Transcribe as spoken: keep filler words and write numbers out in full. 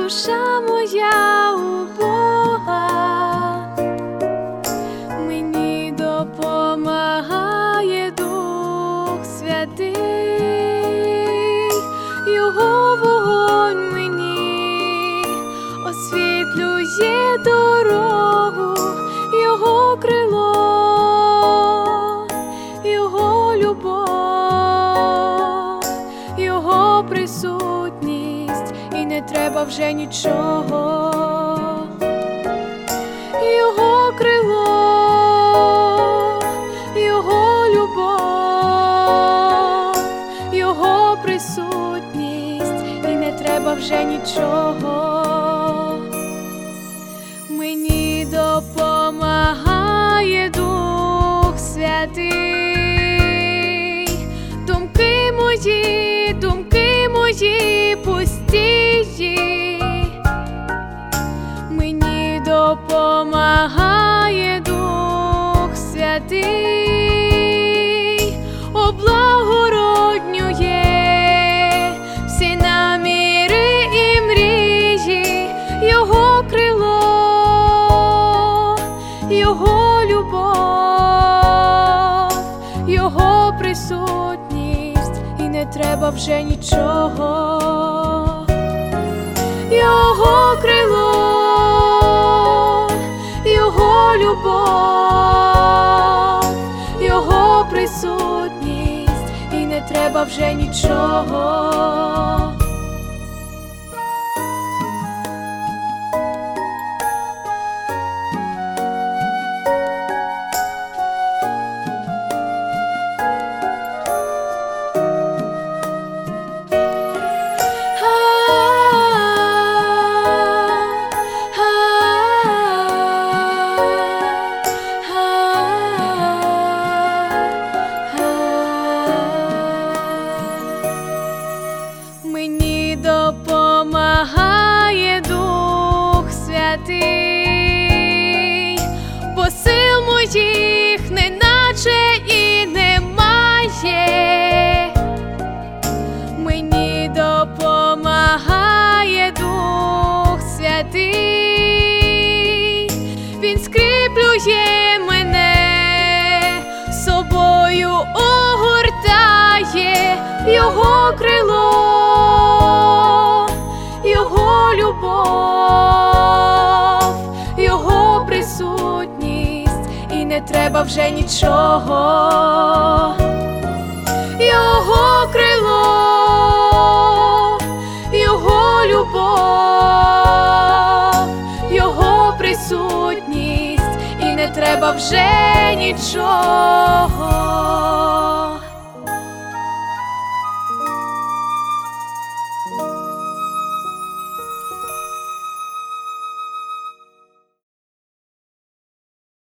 душа моя у Бога, мені допомагає Дух Святий, Його вогонь мені освітлює дорогу, Його крило, Його любов, Його присутність, і не треба вже нічого. Його крило, Його любов, Його присутність, і не треба вже нічого. Мені допомагає Дух Святий, думки мої, думки мої пустії, мені допомагає Дух Святий, облагороднює всі наміри і мрії, Його крило, Його любов, Його присутність, і не треба вже нічого. Його крило, Його любов, Його присутність, і не треба вже нічого. Мені допомагає Дух Святий, бо сил моїх неначе і немає. Мені допомагає Дух Святий, Він скріплює мене, собою огортає, Його крило, Його любов, Його присутність, і не треба вже нічого. Його крило, Його любов, Його присутність, і не треба вже нічого.